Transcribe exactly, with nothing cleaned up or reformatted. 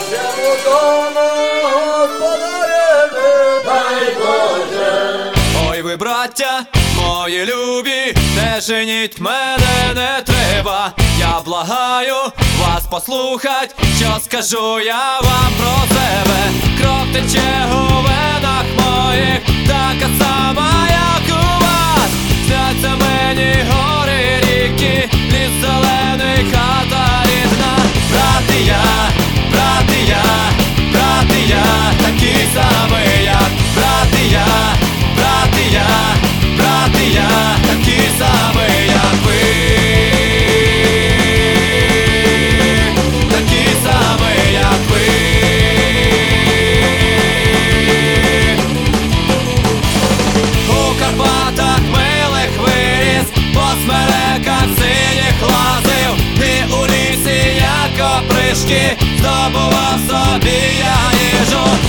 Чому дома господареві, дай Боже. Ой ви, браття, мої любі, не женіть мене не треба. Я благаю вас послухать, що скажу я вам про себе. Кров тече у венах моїх, така сама, як у вас. Сняться мені гори, ріки, ліс зелений, хата рідна. Брати я, брати я, брати я, такий самий як. Брати я, брати я, брати я, такий самий як ви. Такий самий як ви. У Карпатах милих виріс, по смереках синіх лазив, і у лісі, як опришки, здобував собі я їжу.